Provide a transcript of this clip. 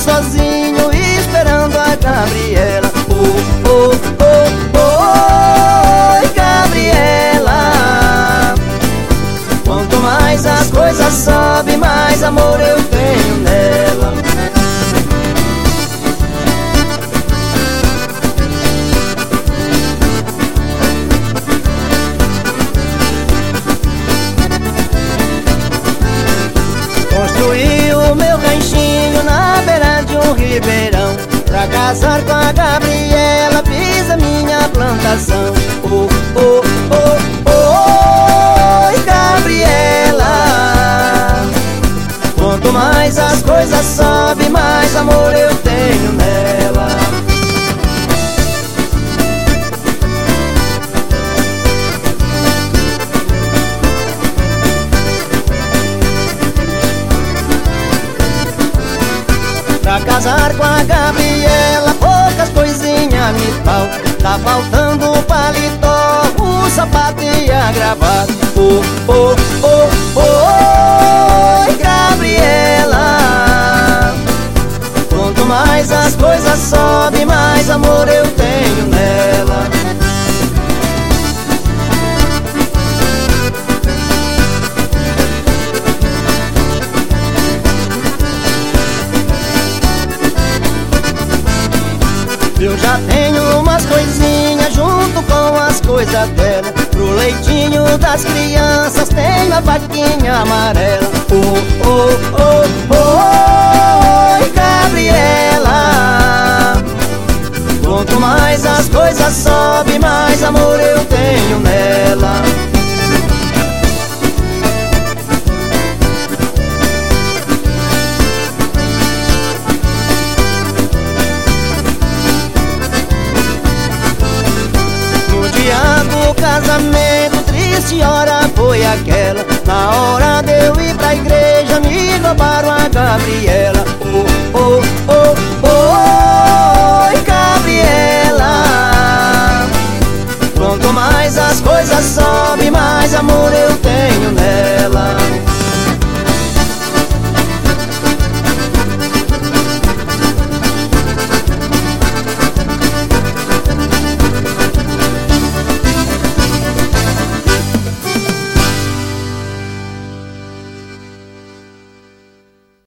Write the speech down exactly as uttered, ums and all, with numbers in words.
sozinho esperando a Gabriela. Oh, oh, oh, oh, oi, Gabriela. Quanto mais as coisas sobem, mais amor eu tenho nela. Construí o meu ranchinho na beira de um ribeirão. Pra casar com a Gabriela fiz a minha plantação. Oh, oh, oh, oh, oi, Gabriela. Quanto mais as coisas sobem, mais amor eu tenho nela. Pra casar com a Gabriela poucas coisinhas me faltam. Tá faltando o paletó, o sapato e a gravata. Oh, oh, oh, oh, oi, Gabriela. Quanto mais as coisas sobem, mais amor eu tenho nela. Eu já tenho umas coisinhas junto com as coisas dela. Pro leitinho das crianças tem a vaquinha amarela. Oh, oh, oh, oh, oi, Gabriela. Quanto mais as coisas sobem, mais amor eu tenho nela. Do casamento, triste hora foi aquela. Na hora de eu ir pra igreja, me roubaram a Gabriela. Oh, oh, oh, oh, oi, Gabriela. Quanto mais as coisas sobem, mais amor eu tenho.